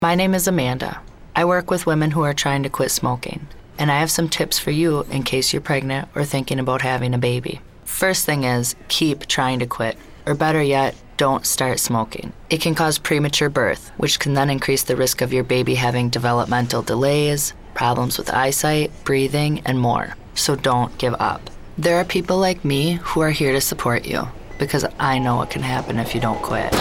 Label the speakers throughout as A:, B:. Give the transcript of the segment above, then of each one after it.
A: My name is Amanda. I work with women who are trying to quit smoking, and I have some tips for you in case you're pregnant or thinking about having a baby. First thing is, keep trying to quit, or better yet, don't start smoking. It can cause premature birth, which can then increase the risk of your baby having developmental delays, problems with eyesight, breathing, and more. So don't give up. There are people like me who are here to support you, because I know what can happen if you don't quit.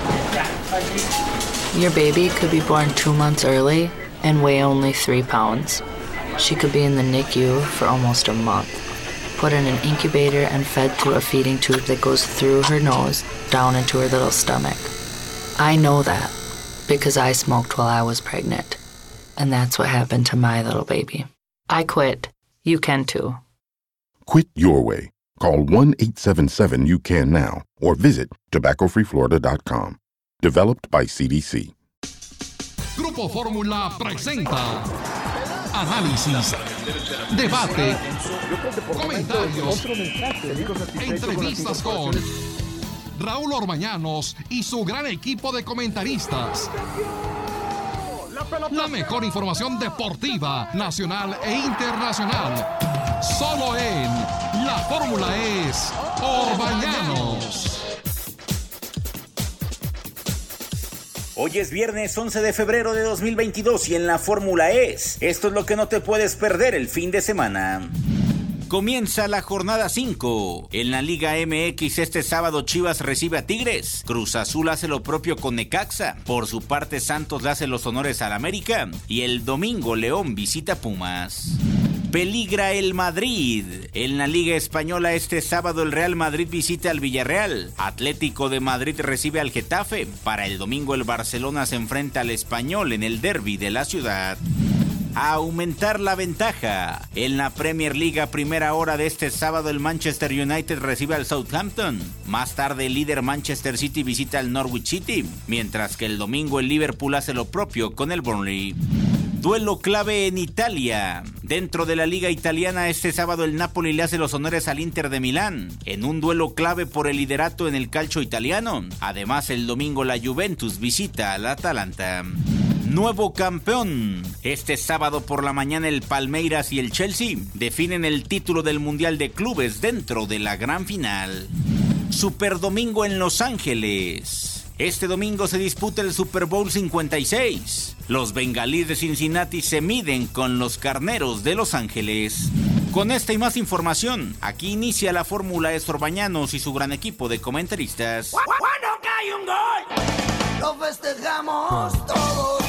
A: Your baby could be born 2 months early and weigh only 3 pounds. She could be in the NICU for almost a month, put in an incubator and fed through a feeding tube that goes through her nose down into her little stomach. I know that because I smoked while I was pregnant, and that's what happened to my little baby. I quit. You can too.
B: Quit your way. Call 1-877-YOU-CAN-NOW or visit tobaccofreeflorida.com. Developed by CDC.
C: Grupo Fórmula presenta análisis, debate, comentarios, entrevistas con Raúl Orbañanos y su gran equipo de comentaristas. La mejor información deportiva, nacional e internacional. Solo en La Fórmula es Orbañanos.
D: Hoy es viernes 11 de febrero de 2022 y en la Fórmula esto es lo que no te puedes perder el fin de semana. Comienza la jornada 5. En la Liga MX este sábado Chivas recibe a Tigres. Cruz Azul hace lo propio con Necaxa. Por su parte Santos le hace los honores al América. Y el domingo León visita Pumas. Peligra el Madrid. En la Liga Española este sábado el Real Madrid visita al Villarreal. Atlético de Madrid recibe al Getafe. Para el domingo el Barcelona se enfrenta al Español en el derbi de la ciudad. A aumentar la ventaja. En la Premier League a primera hora de este sábado el Manchester United recibe al Southampton. Más tarde el líder Manchester City visita al Norwich City. Mientras que el domingo el Liverpool hace lo propio con el Burnley. Duelo clave en Italia. Dentro de la liga italiana este sábado el Napoli le hace los honores al Inter de Milán, en un duelo clave por el liderato en el calcio italiano. Además el domingo la Juventus visita al Atalanta. Nuevo campeón. Este sábado por la mañana el Palmeiras y el Chelsea definen el título del Mundial de Clubes dentro de la gran final. Super Domingo en Los Ángeles. Este domingo se disputa el Super Bowl 56. Los bengalíes de Cincinnati se miden con los carneros de Los Ángeles. Con esta y más información, aquí inicia la Fórmula es Orbañanos y su gran equipo de comentaristas.
E: ¡Cuando cae un gol! Lo festejamos todos.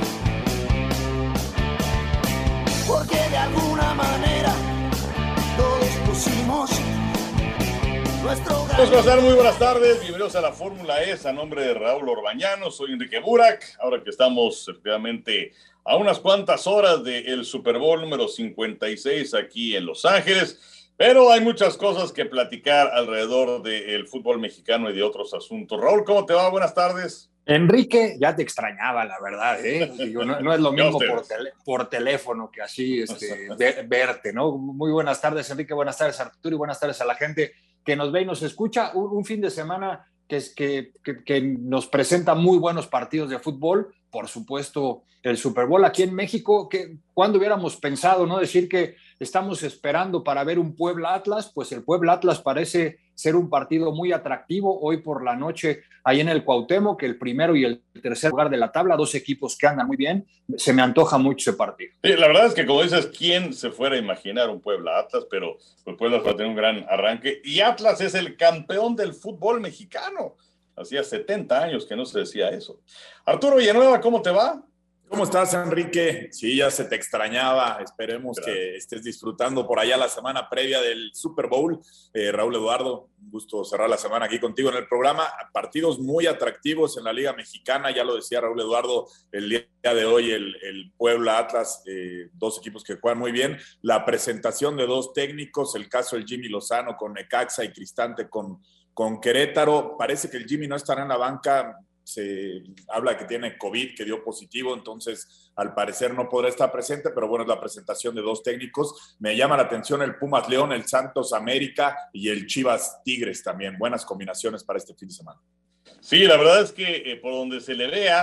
E: Porque de alguna manera todos pusimos nuestro
F: ¿Cómo están? Muy buenas tardes, bienvenidos a la Fórmula a nombre de Raúl Orbañanos, soy Enrique Burak, ahora que estamos efectivamente a unas cuantas horas del Super Bowl número 56 aquí en Los Ángeles, pero hay muchas cosas que platicar alrededor del fútbol mexicano y de otros asuntos. Raúl, ¿cómo te va? Buenas tardes.
G: Enrique, ya te extrañaba, la verdad, ¿eh? Digo, no es lo mismo por teléfono que así verte, ¿no? Muy buenas tardes, Enrique, buenas tardes, Arturo, y buenas tardes a la gente que nos ve y nos escucha. Un fin de semana que nos presenta muy buenos partidos de fútbol, por supuesto el Super Bowl aquí en México, que cuando hubiéramos pensado, ¿no? Decir que estamos esperando para ver un Puebla-Atlas, pues el Puebla-Atlas parece ser un partido muy atractivo hoy por la noche ahí en el Cuauhtémoc, que el primero y el tercer lugar de la tabla, dos equipos que andan muy bien, se me antoja mucho ese partido.
F: Sí, la verdad es que como dices, ¿quién se fuera a imaginar un Puebla-Atlas? Pero el Puebla va a tener un gran arranque y Atlas es el campeón del fútbol mexicano. Hacía 70 años que no se decía eso. Arturo Villanueva, ¿cómo te va?
H: ¿Cómo estás, Enrique? Sí, ya se te extrañaba. Esperemos que estés disfrutando por allá la semana previa del Super Bowl. Raúl Eduardo, un gusto cerrar la semana aquí contigo en el programa. Partidos muy atractivos en la Liga Mexicana, ya lo decía Raúl Eduardo, el día de hoy el Puebla Atlas, dos equipos que juegan muy bien. La presentación de dos técnicos, el caso del Jimmy Lozano con Necaxa y Cristante con Querétaro. Parece que el Jimmy no estará en la banca. Se habla que tiene COVID, que dio positivo, entonces al parecer no podrá estar presente, pero bueno, es la presentación de dos técnicos. Me llama la atención el Pumas León, el Santos América y el Chivas Tigres también. Buenas combinaciones para este fin de semana.
F: Sí, la verdad es que por donde se le vea,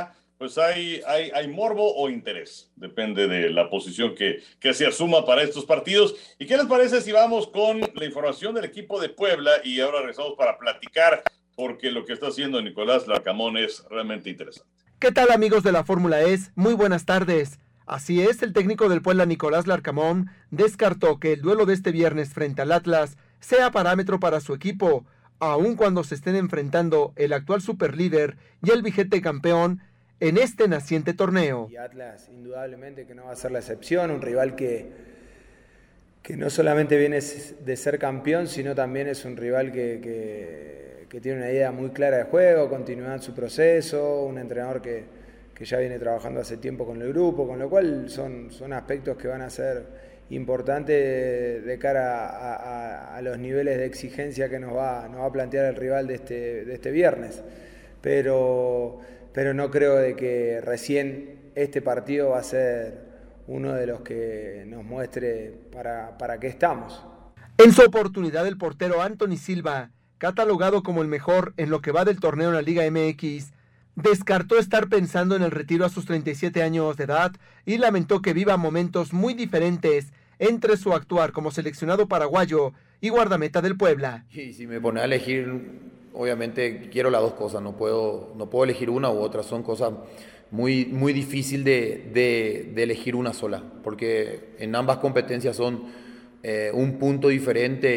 F: pues hay morbo o interés. Depende de la posición que se asuma para estos partidos. ¿Y qué les parece si vamos con la información del equipo de Puebla? Y ahora regresamos para platicar, porque lo que está haciendo Nicolás Larcamón es realmente interesante.
I: ¿Qué tal, amigos de la Fórmula E? Muy buenas tardes. Así es, el técnico del Puebla, Nicolás Larcamón, descartó que el duelo de este viernes frente al Atlas sea parámetro para su equipo, aun cuando se estén enfrentando el actual superlíder y el vigente campeón en este naciente torneo.
J: Y Atlas, indudablemente que no va a ser la excepción, un rival que no solamente viene de ser campeón, sino también es un rival que tiene una idea muy clara de juego, continúa en su proceso, un entrenador que ya viene trabajando hace tiempo con el grupo, con lo cual son aspectos que van a ser importantes de cara a los niveles de exigencia que nos va a plantear el rival de este viernes. Pero no creo de que recién este partido va a ser uno de los que nos muestre para qué estamos.
I: En su oportunidad, el portero Anthony Silva, catalogado como el mejor en lo que va del torneo en la Liga MX, descartó estar pensando en el retiro a sus 37 años de edad y lamentó que viva momentos muy diferentes entre su actuar como seleccionado paraguayo y guardameta del Puebla.
K: Y si me pone a elegir, obviamente quiero las dos cosas, no puedo elegir una u otra, son cosas muy, muy difíciles de elegir una sola, porque en ambas competencias son un punto diferente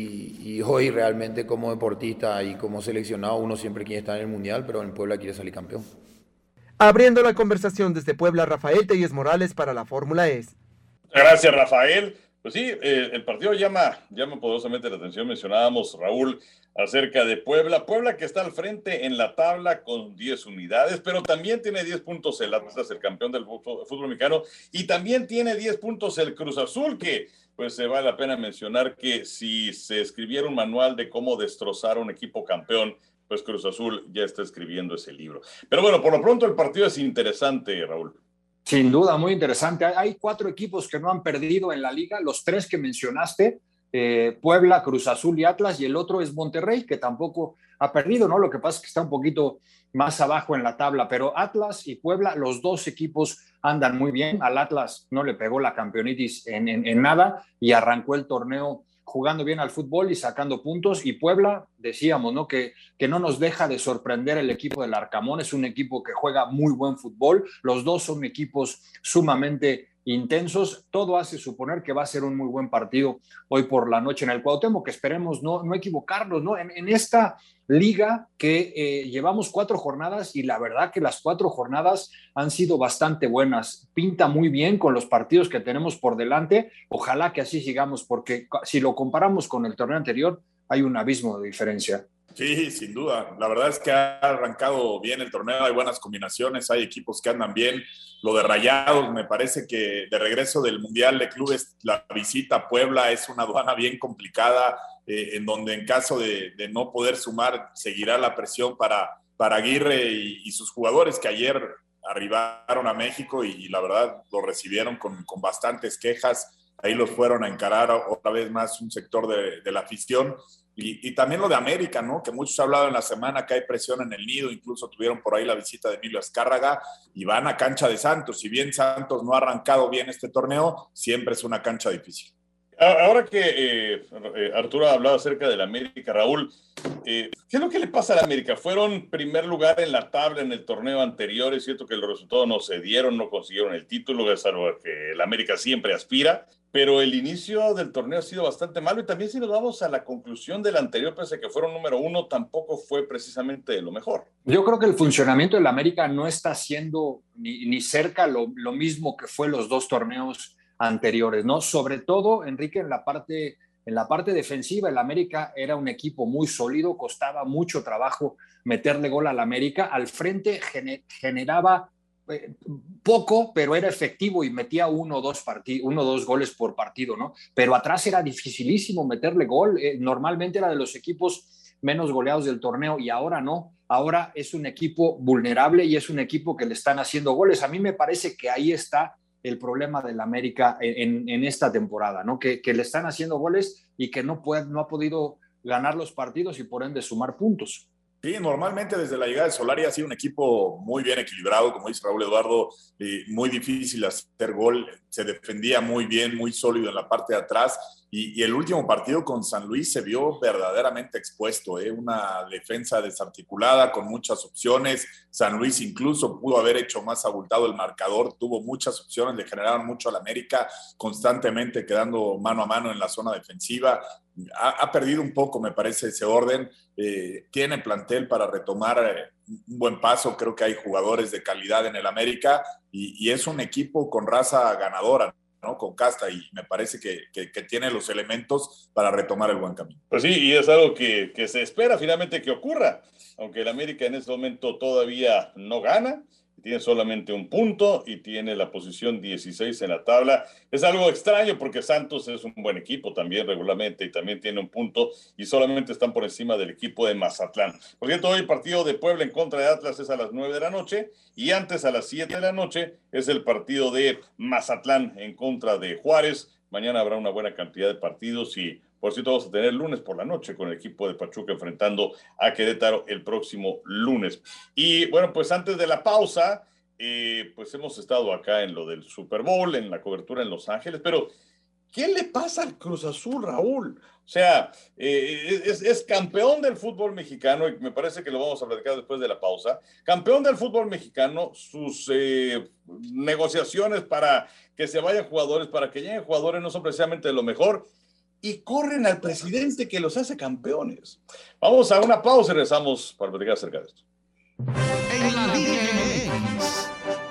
K: y hoy realmente como deportista y como seleccionado uno siempre quiere estar en el Mundial, pero en Puebla quiere salir campeón.
I: Abriendo la conversación desde Puebla, Rafael Telles Morales para la Fórmula E.
F: Gracias, Rafael. Pues sí, el partido llama poderosamente la atención. Mencionábamos, Raúl, acerca de Puebla. Puebla que está al frente en la tabla con 10 unidades, pero también tiene 10 puntos el Atlas, el campeón del fútbol mexicano, y también tiene 10 puntos el Cruz Azul, que pues vale la pena mencionar que si se escribiera un manual de cómo destrozar a un equipo campeón, pues Cruz Azul ya está escribiendo ese libro. Pero bueno, por lo pronto el partido es interesante, Raúl.
G: Sin duda, muy interesante. Hay 4 equipos que no han perdido en la liga, los 3 que mencionaste, Puebla, Cruz Azul y Atlas, y el otro es Monterrey, que tampoco ha perdido, ¿no? Lo que pasa es que está un poquito más abajo en la tabla, pero Atlas y Puebla, los 2 equipos andan muy bien. Al Atlas no le pegó la campeonitis en nada y arrancó el torneo jugando bien al fútbol y sacando puntos. Y Puebla, decíamos, ¿no? Que no nos deja de sorprender el equipo del Arcamón. Es un equipo que juega muy buen fútbol. Los 2 son equipos sumamente intensos. Todo hace suponer que va a ser un muy buen partido hoy por la noche en el Cuauhtémoc, que esperemos no equivocarnos, ¿no? En esta liga que llevamos 4 jornadas y la verdad que las 4 jornadas han sido bastante buenas. Pinta muy bien con los partidos que tenemos por delante. Ojalá que así sigamos, porque si lo comparamos con el torneo anterior, hay un abismo de diferencia.
H: Sí, sin duda. La verdad es que ha arrancado bien el torneo, hay buenas combinaciones, hay equipos que andan bien. Lo de Rayados, me parece que de regreso del Mundial de Clubes, la visita a Puebla es una aduana bien complicada, en donde en caso de no poder sumar, seguirá la presión para Aguirre y sus jugadores que ayer arribaron a México y la verdad lo recibieron con bastantes quejas. Ahí los fueron a encarar otra vez más un sector de la afición. Y también lo de América, ¿no? Que muchos han hablado en la semana que hay presión en el nido, incluso tuvieron por ahí la visita de Emilio Azcárraga y van a cancha de Santos. Si bien Santos no ha arrancado bien este torneo, siempre es una cancha difícil.
F: Ahora que Arturo ha hablado acerca del América, Raúl, ¿qué es lo que le pasa al América? Fueron primer lugar en la tabla en el torneo anterior, es cierto que los resultados no se dieron, no consiguieron el título, es algo que el América siempre aspira, pero el inicio del torneo ha sido bastante malo y también si nos vamos a la conclusión del anterior, pese a que fueron número 1, tampoco fue precisamente lo mejor.
G: Yo creo que el funcionamiento del América no está siendo ni cerca lo mismo que fue los 2 torneos anteriores, ¿no? Sobre todo, Enrique, en la parte defensiva, el América era un equipo muy sólido, costaba mucho trabajo meterle gol al América. Al frente generaba poco, pero era efectivo y metía 1 o 2 goles por partido, ¿no? Pero atrás era dificilísimo meterle gol. Normalmente era de los equipos menos goleados del torneo y ahora no. Ahora es un equipo vulnerable y es un equipo que le están haciendo goles. A mí me parece que ahí está el problema del América en esta temporada, ¿no? Que le están haciendo goles y que no ha podido ganar los partidos y por ende sumar puntos.
H: Sí, normalmente desde la llegada de Solari ha sido un equipo muy bien equilibrado, como dice Raúl Eduardo, muy difícil hacer gol, se defendía muy bien, muy sólido en la parte de atrás, y el último partido con San Luis se vio verdaderamente expuesto, una defensa desarticulada con muchas opciones. San Luis incluso pudo haber hecho más abultado el marcador, tuvo muchas opciones, le generaron mucho al América, constantemente quedando mano a mano en la zona defensiva. Ha perdido un poco, me parece, ese orden. Tiene plantel para retomar un buen paso. Creo que hay jugadores de calidad en el América y es un equipo con raza ganadora, ¿no? Con casta, y me parece que tiene los elementos para retomar el buen camino.
F: Pues sí, y es algo que se espera finalmente que ocurra, aunque el América en este momento todavía no gana. Tiene solamente un punto y tiene la posición 16 en la tabla. Es algo extraño porque Santos es un buen equipo también regularmente y también tiene un punto y solamente están por encima del equipo de Mazatlán. Por cierto, hoy el partido de Puebla en contra de Atlas es a las 9 de la noche y antes a las 7 de la noche es el partido de Mazatlán en contra de Juárez. Mañana habrá una buena cantidad de partidos y por cierto vamos a tener lunes por la noche con el equipo de Pachuca enfrentando a Querétaro el próximo lunes. Y bueno, pues antes de la pausa, pues hemos estado acá en lo del Super Bowl, en la cobertura en Los Ángeles, pero ¿qué le pasa al Cruz Azul, Raúl? O sea, es campeón del fútbol mexicano y me parece que lo vamos a platicar después de la pausa. Campeón del fútbol mexicano, sus negociaciones para que se vayan jugadores, para que lleguen jugadores, no son precisamente lo mejor. Y corren al presidente que los hace campeones. Vamos a una pausa y regresamos para platicar acerca de esto.
C: En la Liga MX.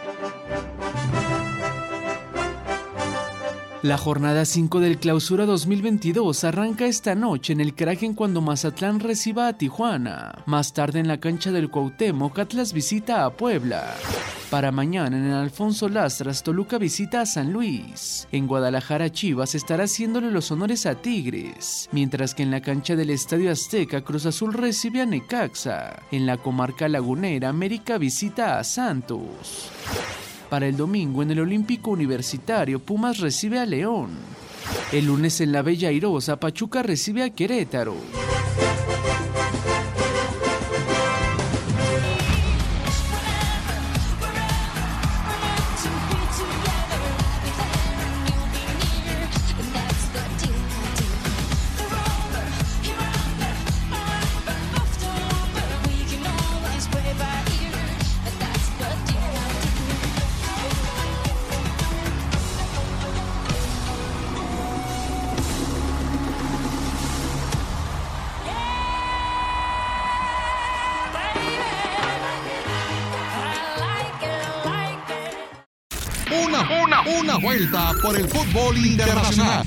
L: La jornada 5 del Clausura 2022 arranca esta noche en el Kraken cuando Mazatlán reciba a Tijuana. Más tarde en la cancha del Cuauhtémoc, Atlas visita a Puebla. Para mañana en el Alfonso Lastras, Toluca visita a San Luis. En Guadalajara, Chivas estará haciéndole los honores a Tigres, mientras que en la cancha del Estadio Azteca, Cruz Azul recibe a Necaxa. En la comarca lagunera, América visita a Santos. Para el domingo en el Olímpico Universitario, Pumas recibe a León. El lunes en la Bella Airosa, Pachuca recibe a Querétaro.
C: Una vuelta por el fútbol internacional.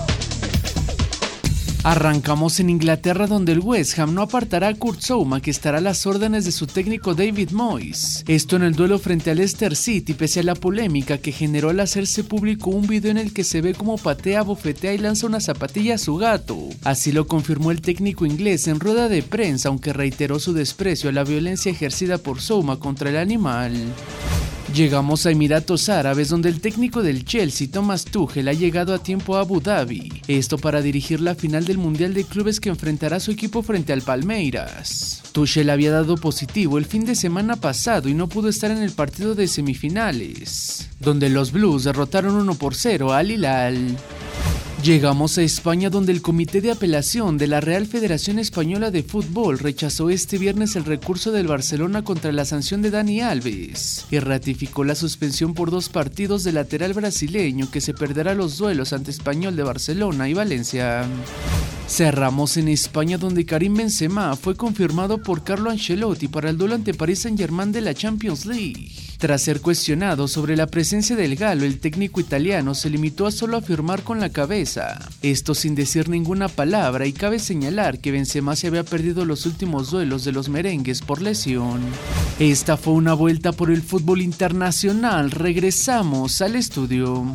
L: Arrancamos en Inglaterra, donde el West Ham no apartará a Kurt Zouma, que estará a las órdenes de su técnico David Moyes. Esto en el duelo frente al Leicester City, pese a la polémica que generó al hacerse público un video en el que se ve cómo patea, bofetea y lanza una zapatilla a su gato. Así lo confirmó el técnico inglés en rueda de prensa, aunque reiteró su desprecio a la violencia ejercida por Zouma contra el animal. Llegamos a Emiratos Árabes, donde el técnico del Chelsea, Thomas Tuchel, ha llegado a tiempo a Abu Dhabi. Esto para dirigir la final del Mundial de Clubes que enfrentará a su equipo frente al Palmeiras. Tuchel había dado positivo el fin de semana pasado y no pudo estar en el partido de semifinales, donde los Blues derrotaron 1-0 al Hilal. Llegamos a España, donde el Comité de Apelación de la Real Federación Española de Fútbol rechazó este viernes el recurso del Barcelona contra la sanción de Dani Alves y ratificó la suspensión por 2 partidos del lateral brasileño, que se perderá los duelos ante Español de Barcelona y Valencia. Cerramos en España, donde Karim Benzema fue confirmado por Carlo Ancelotti para el duelo ante Paris Saint-Germain de la Champions League. Tras ser cuestionado sobre la presencia del galo, el técnico italiano se limitó a solo afirmar con la cabeza, esto sin decir ninguna palabra, y cabe señalar que Benzema se había perdido los últimos duelos de los merengues por lesión. Esta fue una vuelta por el fútbol internacional. Regresamos al estudio.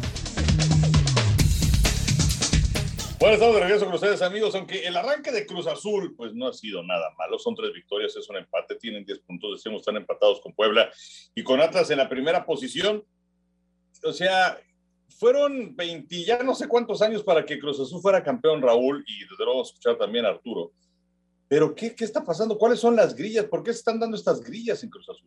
F: Bueno, estamos de regreso con ustedes, amigos, aunque el arranque de Cruz Azul pues no ha sido nada malo, son 3 victorias, es un empate, tienen 10 puntos, decimos, están empatados con Puebla y con Atlas en la primera posición. O sea, fueron 20, ya no sé cuántos años para que Cruz Azul fuera campeón, Raúl, y desde luego vamos a escuchar también a Arturo. Pero ¿qué está pasando? ¿Cuáles son las grillas? ¿Por qué se están dando estas grillas en Cruz Azul?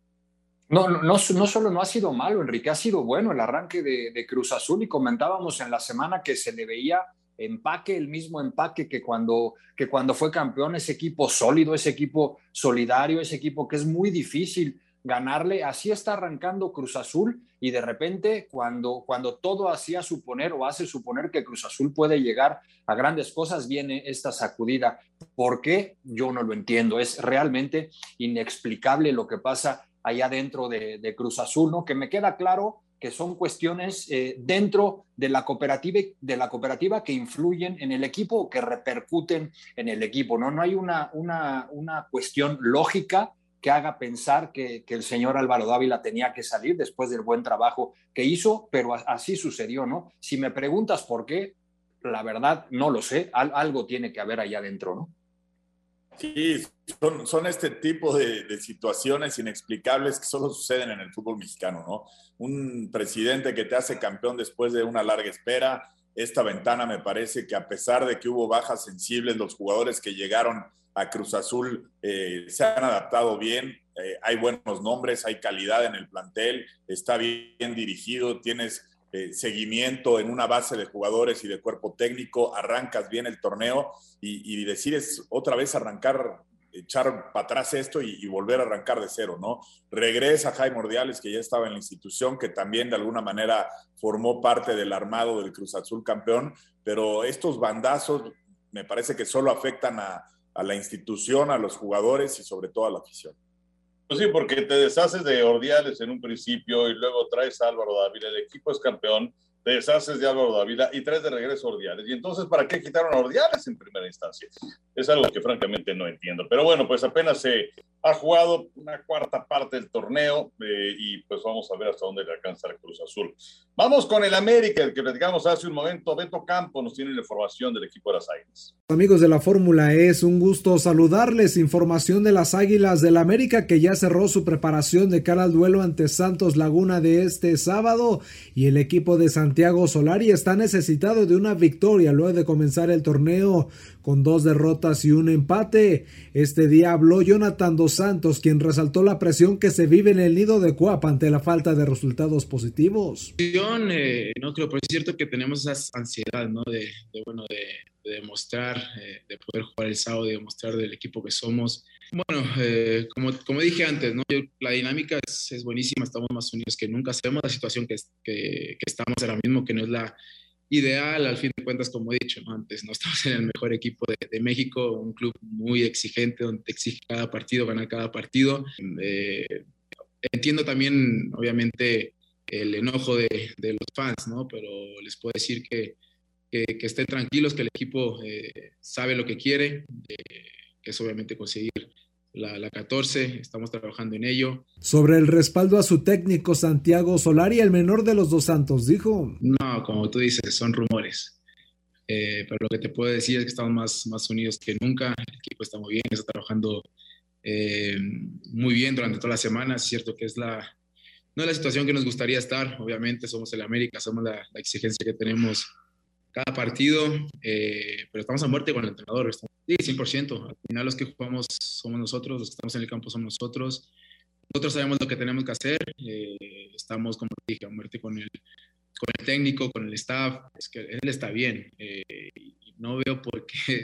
G: No solo no ha sido malo, Enrique, ha sido bueno el arranque de Cruz Azul, y comentábamos en la semana que se le veía el mismo empaque que cuando fue campeón, ese equipo sólido, ese equipo solidario, ese equipo que es muy difícil ganarle. Así está arrancando Cruz Azul, y de repente cuando todo hacía suponer o hace suponer que Cruz Azul puede llegar a grandes cosas, viene esta sacudida. ¿Por qué? Yo no lo entiendo. Es realmente inexplicable lo que pasa allá dentro de Cruz Azul, ¿no? Que me queda claro que son cuestiones dentro de la cooperativa que influyen en el equipo o que repercuten en el equipo, ¿no? No hay una cuestión lógica que haga pensar que el señor Álvaro Dávila tenía que salir después del buen trabajo que hizo, pero así sucedió, ¿no? Si me preguntas por qué, la verdad no lo sé, algo tiene que haber allá adentro, ¿no?
H: Sí, son este tipo de situaciones inexplicables que solo suceden en el fútbol mexicano, ¿no? Un presidente que te hace campeón después de una larga espera. Esta ventana me parece que, a pesar de que hubo bajas sensibles, los jugadores que llegaron a Cruz Azul se han adaptado bien. Hay buenos nombres, hay calidad en el plantel, está bien dirigido, tienes seguimiento en una base de jugadores y de cuerpo técnico, arrancas bien el torneo y decides otra vez arrancar, echar para atrás esto y volver a arrancar de cero, ¿no? Regresa Jaime Ordiales, que ya estaba en la institución, que también de alguna manera formó parte del armado del Cruz Azul campeón, pero estos bandazos me parece que solo afectan a la institución, a los jugadores y sobre todo a la afición.
F: Pues sí, porque te deshaces de Ordiales en un principio y luego traes a Álvaro Dávila, el equipo es campeón, te deshaces de Álvaro Dávila y traes de regreso a Ordiales. Y entonces, ¿para qué quitaron a Ordiales en primera instancia? Es algo que francamente no entiendo. Pero bueno, pues apenas se ha jugado una cuarta parte del torneo y pues vamos a ver hasta dónde le alcanza el Cruz Azul. Vamos con el América, el que platicamos hace un momento. Beto Campo nos tiene la información del equipo de las Águilas.
M: Amigos de la Fórmula E, es un gusto saludarles. Información de las Águilas del América, que ya cerró su preparación de cara al duelo ante Santos Laguna de este sábado, y el equipo de Santiago Solari está necesitado de una victoria luego de comenzar el torneo con 2 derrotas y un empate. Este día habló Jonathan Dos Santos, quien resaltó la presión que se vive en el nido de Cuapa ante la falta de resultados positivos.
N: No creo, pero es cierto que tenemos esa ansiedad, ¿no? de demostrar, de poder jugar el sábado, de demostrar del equipo que somos. Bueno, como dije antes, ¿no? La dinámica es buenísima, estamos más unidos que nunca. Sabemos la situación que estamos ahora mismo, que no es la ideal, al fin de cuentas, como he dicho, ¿no? Antes, no estamos en el mejor equipo de México, un club muy exigente, donde te exige cada partido, ganar cada partido. Entiendo también, obviamente, el enojo de los fans, ¿no? Pero les puedo decir que estén tranquilos, que el equipo sabe lo que quiere, que es obviamente conseguir la 14, estamos trabajando en ello.
M: Sobre el respaldo a su técnico Santiago Solari, el menor de los Dos Santos, dijo:
N: No, como tú dices, son rumores, pero lo que te puedo decir es que estamos más unidos que nunca, el equipo está muy bien, está trabajando muy bien durante todas las semanas. Es cierto que no es la situación que nos gustaría estar, obviamente somos el América, somos la exigencia que tenemos cada partido, pero estamos a muerte con el entrenador. Sí, 100%. Al final los que jugamos somos nosotros, los que estamos en el campo somos nosotros. Nosotros sabemos lo que tenemos que hacer. Estamos, como dije, a muerte con el técnico, con el staff. Es que él está bien. No veo por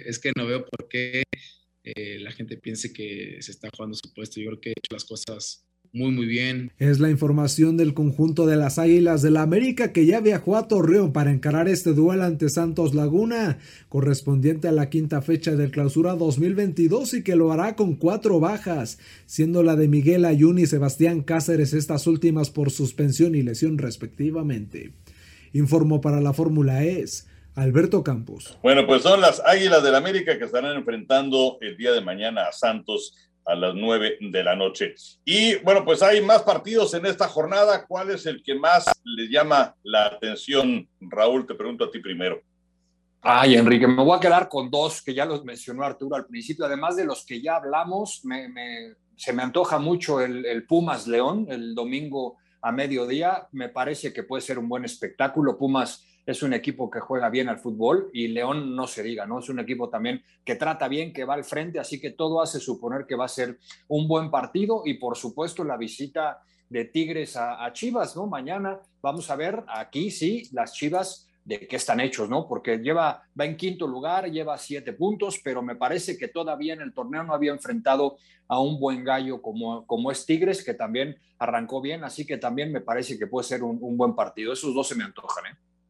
N: qué la gente piense que se está jugando su puesto. Yo creo que he hecho las cosas muy, muy bien.
M: Es la información del conjunto de las Águilas del la América, que ya viajó a Torreón para encarar este duelo ante Santos Laguna, correspondiente a la quinta fecha del Clausura 2022, y que lo hará con 4 bajas, siendo la de Miguel Ayun y Sebastián Cáceres, estas últimas por suspensión y lesión respectivamente. Informó para la Fórmula E Alberto Campos.
F: Bueno, pues son las Águilas del América que estarán enfrentando el día de mañana a Santos a las 9 de la noche. Y bueno, pues hay más partidos en esta jornada. ¿Cuál es el que más les llama la atención? Raúl, te pregunto a ti primero.
G: Ay, Enrique, me voy a quedar con 2 que ya los mencionó Arturo al principio, además de los que ya hablamos. Se me antoja mucho el Pumas León el domingo a mediodía. Me parece que puede ser un buen espectáculo. Pumas es un equipo que juega bien al fútbol, y León no se diga, ¿no? Es un equipo también que trata bien, que va al frente, así que todo hace suponer que va a ser un buen partido. Y por supuesto la visita de Tigres a Chivas, ¿no? Mañana vamos a ver aquí sí las Chivas de qué están hechos, ¿no? Porque va en quinto lugar, lleva 7 puntos, pero me parece que todavía en el torneo no había enfrentado a un buen gallo como es Tigres, que también arrancó bien, así que también me parece que puede ser un buen partido. Esos dos se me antojan,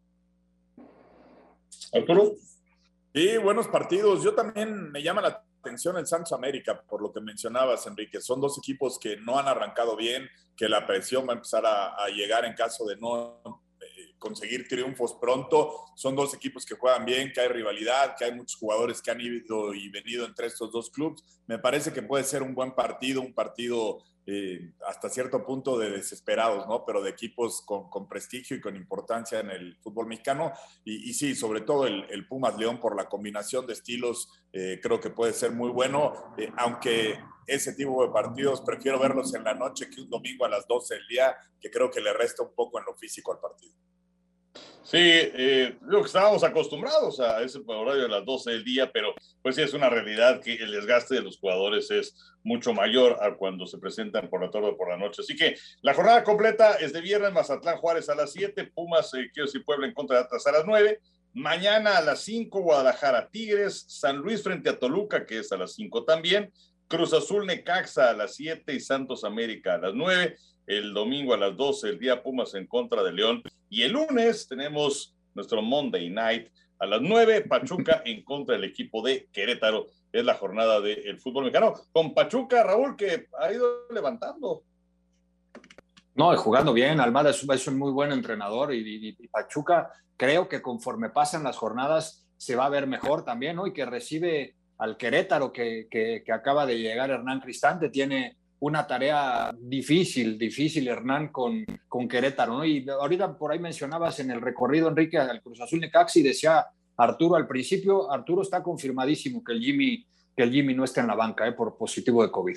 F: ¿Arturo?
H: Sí, buenos partidos. Yo también me llama la atención el Santos América, por lo que mencionabas, Enrique. Son dos equipos que no han arrancado bien, que la presión va a empezar a llegar en caso de no conseguir triunfos pronto. Son dos equipos que juegan bien, que hay rivalidad, que hay muchos jugadores que han ido y venido entre estos dos clubes. Me parece que puede ser un buen partido, un partido hasta cierto punto de desesperados, ¿no? Pero de equipos con prestigio y con importancia en el fútbol mexicano. Y sí, sobre todo el Pumas León, por la combinación de estilos, creo que puede ser muy bueno, aunque ese tipo de partidos prefiero verlos en la noche que un domingo a las 12 del día, que creo que le resta un poco en lo físico al partido.
F: Sí, lo que estábamos acostumbrados a ese horario de las 12 del día, pero pues sí es una realidad que el desgaste de los jugadores es mucho mayor a cuando se presentan por la tarde o por la noche. Así que la jornada completa es de viernes: Mazatlán Juárez a las 7, Pumas, quiero decir Puebla en contra de Atlas a las 9, mañana a las 5 Guadalajara Tigres, San Luis frente a Toluca, que es a las 5 también, Cruz Azul Necaxa a las 7 y Santos América a las 9. El domingo a las 12 el día Pumas en contra de León, y el lunes tenemos nuestro Monday Night a las 9, Pachuca en contra del equipo de Querétaro. Es la jornada del fútbol mexicano con Pachuca, Raúl, que ha ido levantando.
G: No, jugando bien. Almada es un muy buen entrenador, y Pachuca creo que conforme pasan las jornadas se va a ver mejor también, ¿no? Y que recibe al Querétaro que acaba de llegar Hernán Cristante. Tiene una tarea difícil Hernán con Querétaro, ¿no? Y ahorita por ahí mencionabas en el recorrido, Enrique, al Cruz Azul Necaxa, y decía Arturo al principio, Arturo está confirmadísimo que el Jimmy no está en la banca, por positivo de COVID.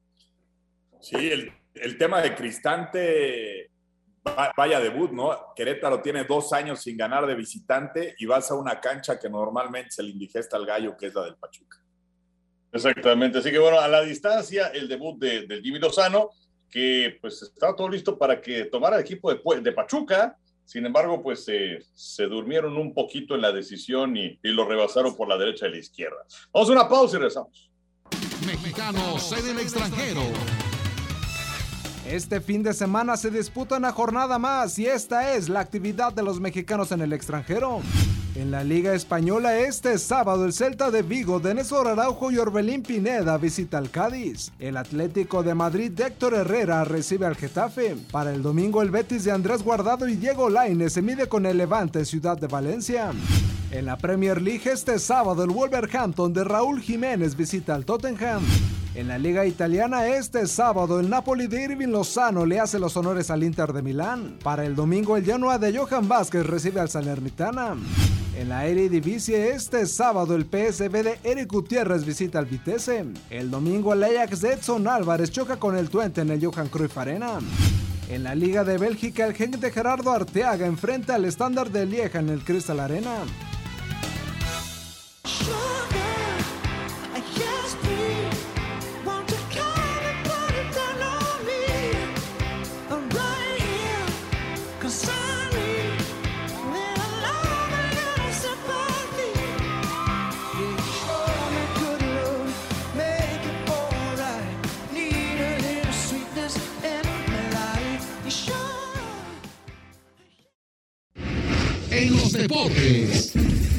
H: Sí, el tema de Cristante, vaya debut, ¿no? Querétaro tiene 2 años sin ganar de visitante, y vas a una cancha que normalmente se le indigesta al gallo, que es la del Pachuca.
F: Exactamente, así que bueno, a la distancia el debut del Jimmy Lozano, que pues estaba todo listo para que tomara el equipo de Pachuca. Sin embargo, pues se durmieron un poquito en la decisión y lo rebasaron por la derecha y la izquierda. Vamos a una pausa y regresamos.
C: Mexicanos en el extranjero.
M: Este fin de semana se disputa una jornada más, y esta es la actividad de los mexicanos en el extranjero. En la Liga Española, este sábado el Celta de Vigo de Néstor Araujo y Orbelín Pineda visita al Cádiz. El Atlético de Madrid de Héctor Herrera recibe al Getafe. Para el domingo el Betis de Andrés Guardado y Diego Lainez se mide con el Levante Ciudad de Valencia. En la Premier League este sábado el Wolverhampton de Raúl Jiménez visita al Tottenham. En la Liga Italiana este sábado el Napoli de Irving Lozano le hace los honores al Inter de Milán. Para el domingo el Genoa de Johan Vázquez recibe al Salernitana. En la Eredivisie este sábado el PSV de Eric Gutiérrez visita al Vitesse. El domingo el Ajax de Edson Álvarez choca con el Twente en el Johan Cruyff Arena. En la Liga de Bélgica el Genk de Gerardo Arteaga enfrenta al Standard de Lieja en el Crystal Arena.
C: En los deportes.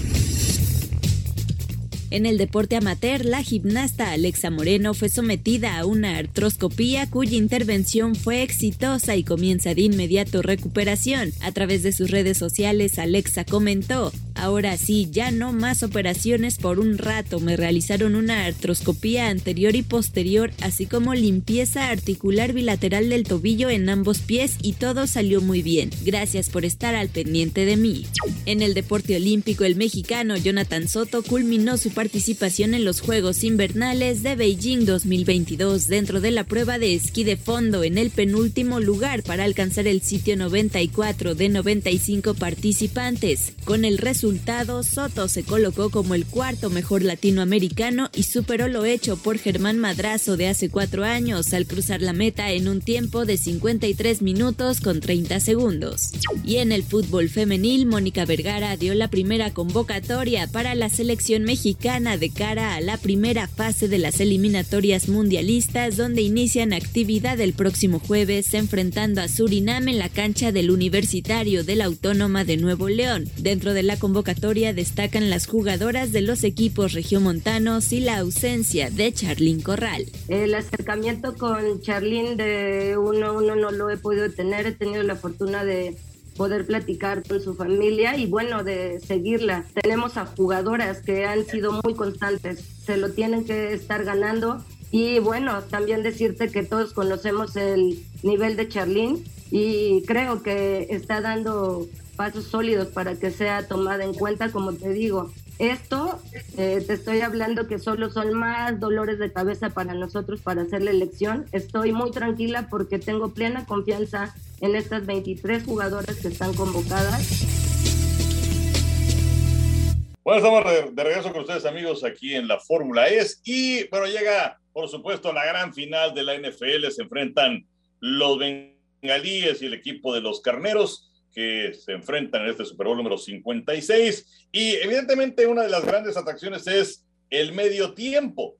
O: En el deporte amateur, la gimnasta Alexa Moreno fue sometida a una artroscopía cuya intervención fue exitosa y comienza de inmediato recuperación. A través de sus redes sociales, Alexa comentó: Ahora sí, ya no más operaciones por un rato. Me realizaron una artroscopía anterior y posterior, así como limpieza articular bilateral del tobillo en ambos pies y todo salió muy bien. Gracias por estar al pendiente de mí. En el deporte olímpico, el mexicano Jonathan Soto culminó su participación en los Juegos Invernales de Beijing 2022 dentro de la prueba de esquí de fondo en el penúltimo lugar para alcanzar el sitio 94 de 95 participantes. Con el resultado, Soto se colocó como el cuarto mejor latinoamericano y superó lo hecho por Germán Madrazo de hace 4 años al cruzar la meta en un tiempo de 53 minutos con 30 segundos. Y en el fútbol femenil, Mónica Vergara dio la primera convocatoria para la selección mexicana de cara a la primera fase de las eliminatorias mundialistas, donde inician actividad el próximo jueves enfrentando a Surinam en la cancha del Universitario de la Autónoma de Nuevo León. Dentro de la convocatoria destacan las jugadoras de los equipos regiomontanos y la ausencia de Charlín Corral.
P: El acercamiento con Charlín de uno a uno no lo he podido tener, he tenido la fortuna de poder platicar con su familia y bueno, de seguirla. Tenemos a jugadoras que han sido muy constantes, se lo tienen que estar ganando y bueno, también decirte que todos conocemos el nivel de Charlín y creo que está dando pasos sólidos para que sea tomada en cuenta, como te digo. Esto, te estoy hablando que solo son más dolores de cabeza para nosotros para hacer la elección. Estoy muy tranquila porque tengo plena confianza en estas 23 jugadoras que están convocadas.
F: Bueno, estamos de regreso con ustedes, amigos, aquí en la Fórmula E. Y, bueno, llega, por supuesto, la gran final de la NFL. Se enfrentan los bengalíes y el equipo de los carneros, que se enfrentan en este Super Bowl número 56. Y evidentemente una de las grandes atracciones es el medio tiempo.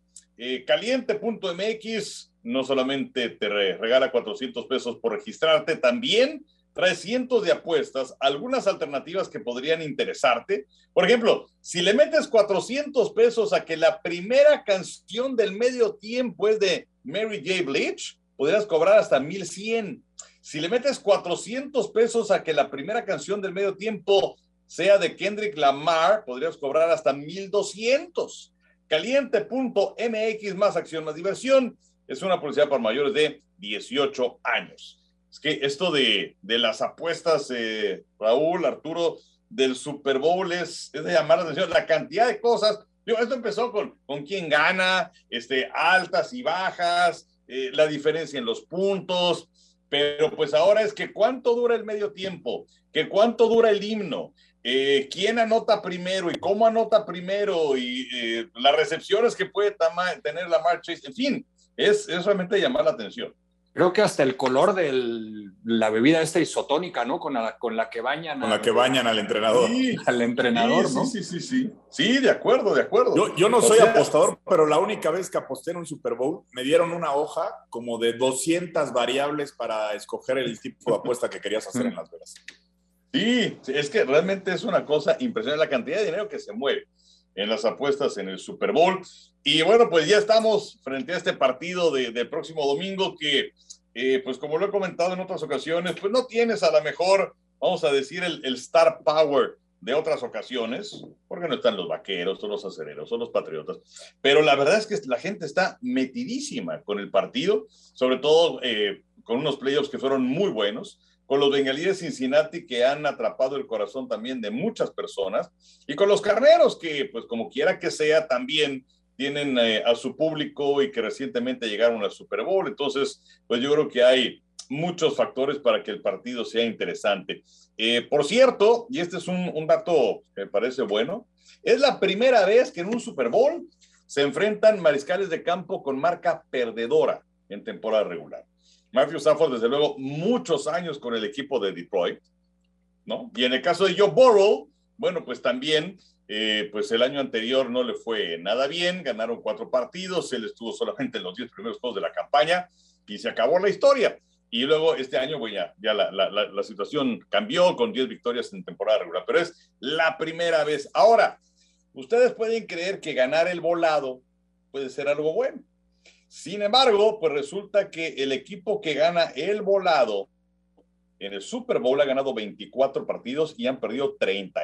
F: Caliente.mx no solamente te regala $400 por registrarte, también trae cientos de apuestas, algunas alternativas que podrían interesarte. Por ejemplo, si le metes $400 a que la primera canción del medio tiempo es de Mary J. Blige, podrías cobrar hasta $1,100. Si le metes $400 a que la primera canción del medio tiempo sea de Kendrick Lamar, podrías cobrar hasta $1,200. Caliente.mx, más acción, más diversión. Es una publicidad para mayores de 18 años. Es que esto de las apuestas, Raúl, Arturo, del Super Bowl es de llamar la atención. La cantidad de cosas. Esto empezó con quién gana, altas y bajas, la diferencia en los puntos. Pero pues ahora es que cuánto dura el medio tiempo, que cuánto dura el himno, quién anota primero y cómo anota primero y las recepciones que puede tener Lamar Chase. En fin, es realmente llamar la atención.
G: Creo que hasta el color de la bebida isotónica, ¿no? Con la que bañan.
H: Con la que bañan al entrenador.
G: Sí, al entrenador,
F: sí,
G: ¿no?
F: Sí. Sí, de acuerdo.
H: Yo no soy apostador, pero la única vez que aposté en un Super Bowl, me dieron una hoja como de 200 variables para escoger el tipo de apuesta que querías hacer en Las Vegas.
F: Sí, es que realmente es una cosa impresionante la cantidad de dinero que se mueve en las apuestas en el Super Bowl. Y bueno, pues ya estamos frente a este partido de próximo domingo que, pues como lo he comentado en otras ocasiones, pues no tienes a lo mejor, vamos a decir, el star power de otras ocasiones, porque no están los Vaqueros, o los Acereros, o los Patriotas, pero la verdad es que la gente está metidísima con el partido, sobre todo con unos playoffs que fueron muy buenos, con los Bengalíes de Cincinnati que han atrapado el corazón también de muchas personas, y con los Carneros que, pues como quiera que sea, también tienen a su público y que recientemente llegaron al Super Bowl. Entonces, pues yo creo que hay muchos factores para que el partido sea interesante. Por cierto, y este es un dato que me parece bueno, es la primera vez que en un Super Bowl se enfrentan mariscales de campo con marca perdedora en temporada regular. Matthew Stafford, desde luego, muchos años con el equipo de Detroit, ¿no? Y en el caso de Joe Burrow, bueno, pues también, pues el año anterior no le fue nada bien, ganaron 4 partidos, él estuvo solamente en los 10 primeros juegos de la campaña y se acabó la historia. Y luego este año, bueno, ya la situación cambió con 10 victorias en temporada regular, pero es la primera vez. Ahora, ustedes pueden creer que ganar el volado puede ser algo bueno. Sin embargo, pues resulta que el equipo que gana el volado en el Super Bowl ha ganado 24 partidos y han perdido 31.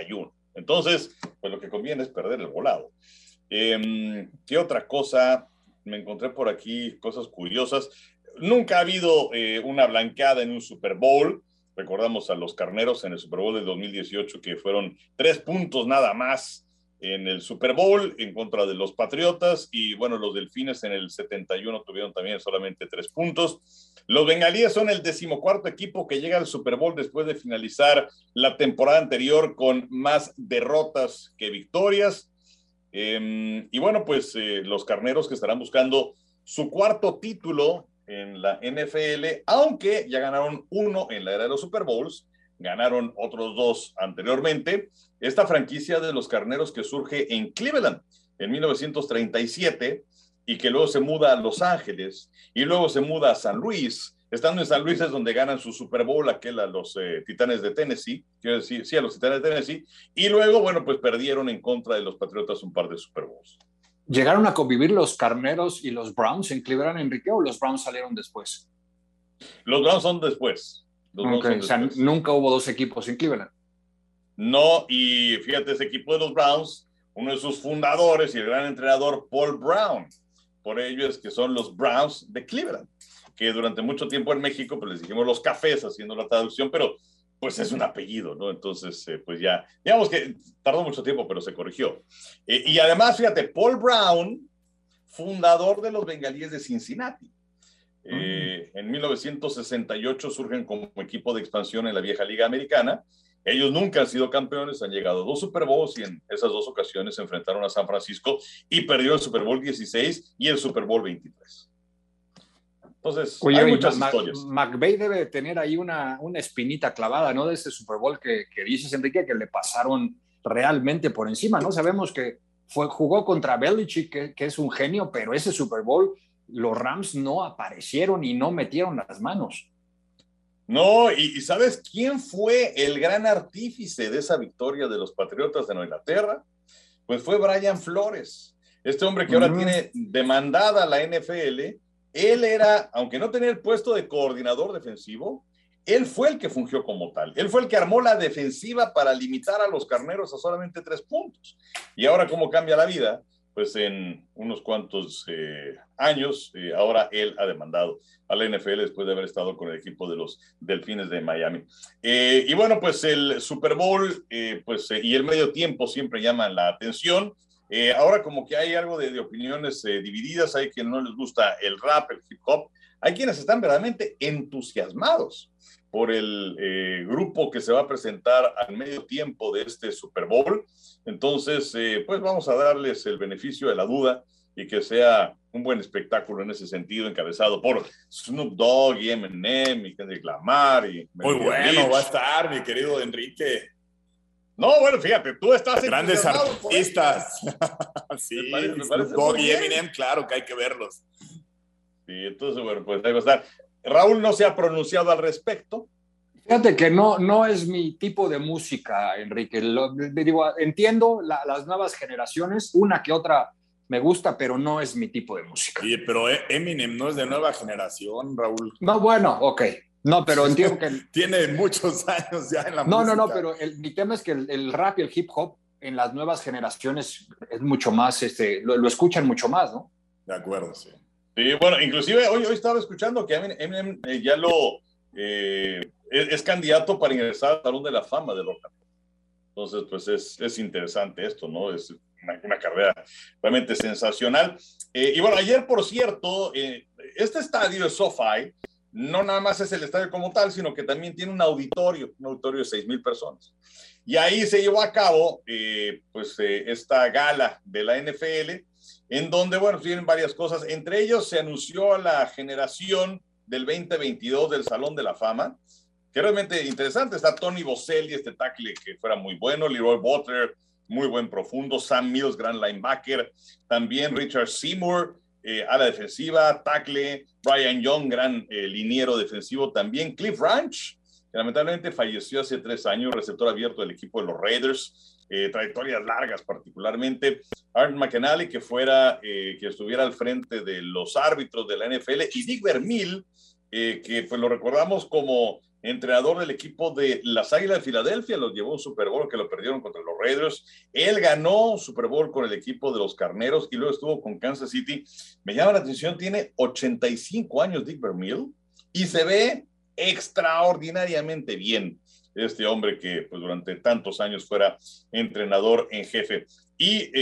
F: Entonces, pues lo que conviene es perder el volado. ¿Qué otra cosa? Me encontré por aquí cosas curiosas. Nunca ha habido una blanqueada en un Super Bowl. Recordamos a los Carneros en el Super Bowl del 2018, que fueron 3 puntos nada más en el Super Bowl en contra de los Patriotas, y bueno, los Delfines en el 71 tuvieron también solamente 3 puntos. Los Bengalíes son el 14º equipo que llega al Super Bowl después de finalizar la temporada anterior con más derrotas que victorias. Y bueno, pues los Carneros, que estarán buscando su 4º título en la NFL, aunque ya ganaron 1 en la era de los Super Bowls, ganaron otros 2 anteriormente. Esta franquicia de los Carneros, que surge en Cleveland en 1937 y que luego se muda a Los Ángeles y luego se muda a San Luis. Estando en San Luis es donde ganan su Super Bowl, a los Titanes de Tennessee, quiero decir, sí, a los Titanes de Tennessee, y luego, bueno, pues perdieron en contra de los Patriotas un par de Super Bowls.
G: ¿Llegaron a convivir los Carneros y los Browns en Cleveland, Enrique, o los Browns salieron después?
F: Los Browns son después.
G: O sea, nunca hubo 2 equipos en Cleveland.
F: No, y fíjate, ese equipo de los Browns, uno de sus fundadores y el gran entrenador, Paul Brown. Por ello es que son los Browns de Cleveland, que durante mucho tiempo en México pues les dijimos los Cafés, haciendo la traducción, pero pues es un apellido, ¿no? Entonces, pues ya, digamos que tardó mucho tiempo, pero se corrigió. Y además, fíjate, Paul Brown, fundador de los Bengalíes de Cincinnati. En 1968 surgen como equipo de expansión en la vieja Liga Americana. Ellos nunca han sido campeones, han llegado a 2 Super Bowls y en esas 2 ocasiones se enfrentaron a San Francisco y perdió el Super Bowl 16 y el Super Bowl 23. Entonces, hay muchas historias.
G: McVay debe tener ahí una espinita clavada, ¿no? De ese Super Bowl que dices, Enrique, que le pasaron realmente por encima, ¿no? Sabemos que jugó contra Belichick, que es un genio, pero ese Super Bowl los Rams no aparecieron y no metieron las manos.
F: No, y ¿sabes quién fue el gran artífice de esa victoria de los Patriotas de Nueva Inglaterra? Pues fue Brian Flores, este hombre que ahora tiene demandada la NFL. Él era, aunque no tenía el puesto de coordinador defensivo, él fue el que fungió como tal. Él fue el que armó la defensiva para limitar a los Carneros a solamente 3 puntos. Y ahora, ¿cómo cambia la vida? Pues en unos cuantos años, ahora él ha demandado a la NFL después de haber estado con el equipo de los Delfines de Miami. Y bueno, pues el Super Bowl y el medio tiempo siempre llaman la atención. Ahora como que hay algo de opiniones divididas. Hay quienes no les gusta el rap, el hip hop. Hay quienes están verdaderamente entusiasmados por el grupo que se va a presentar al medio tiempo de este Super Bowl. Entonces, pues vamos a darles el beneficio de la duda y que sea un buen espectáculo en ese sentido, encabezado por Snoop Dogg y Eminem y Kendrick Lamar.
H: Muy bueno va a estar, mi querido Enrique.
F: No, bueno, fíjate, tú estás
H: grandes artistas. Sí, Snoop Dogg y Eminem, claro que hay que verlos.
F: Sí, entonces, bueno, pues ahí va a estar. Raúl no se ha pronunciado al respecto.
G: Fíjate que no es mi tipo de música, Enrique. Entiendo las nuevas generaciones, una que otra me gusta, pero no es mi tipo de música.
H: Oye, pero Eminem no es de nueva generación, Raúl.
G: No, bueno, ok. No, pero entiendo que...
H: Tiene muchos años ya en la música.
G: No, pero mi tema es que el rap y el hip hop en las nuevas generaciones es mucho más, lo escuchan mucho más, ¿no?
H: De acuerdo, sí.
F: Sí, bueno, inclusive hoy estaba escuchando que Eminem ya es candidato para ingresar al Salón de la Fama de rock. Entonces, pues es interesante esto, ¿no? Es una carrera realmente sensacional. Y bueno, ayer, por cierto, este estadio de SoFi no nada más es el estadio como tal, sino que también tiene un auditorio de 6,000 personas. Y ahí se llevó a cabo, esta gala de la NFL, en donde, bueno, tienen varias cosas. Entre ellos se anunció a la generación del 2022 del Salón de la Fama, que realmente interesante. Está Tony Boselli, este tackle que fuera muy bueno, Leroy Butler, muy buen profundo, Sam Mills, gran linebacker, también Richard Seymour, ala defensiva, tackle, Brian Young, gran liniero defensivo, también Cliff Ranch, que lamentablemente falleció hace 3 años, receptor abierto del equipo de los Raiders, trayectorias largas particularmente, Art McAnally, que estuviera al frente de los árbitros de la NFL, y Dick Vermeil, que pues lo recordamos como entrenador del equipo de las Águilas de Filadelfia, los llevó a un Super Bowl que lo perdieron contra los Raiders. Él ganó un Super Bowl con el equipo de los Carneros y luego estuvo con Kansas City. Me llama la atención, tiene 85 años Dick Vermeil y se ve extraordinariamente bien este hombre que pues, durante tantos años fuera entrenador en jefe. Y